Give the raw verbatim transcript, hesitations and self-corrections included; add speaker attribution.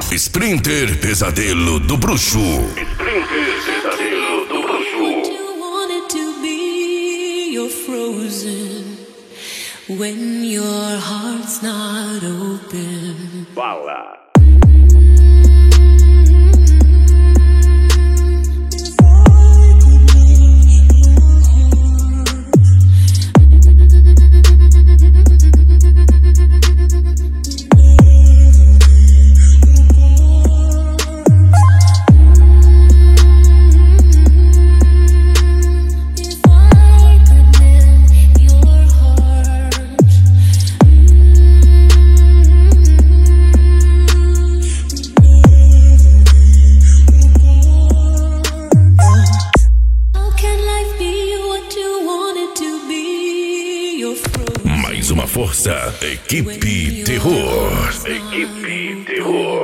Speaker 1: Sprinter Pesadelo do Bruxo.
Speaker 2: Sprinter Pesadelo do Bruxo.
Speaker 3: You wanted to be, you're frozen when your heart's not open.
Speaker 2: Fala.
Speaker 1: Mais uma força, Equipe Terror.
Speaker 2: Equipe Terror.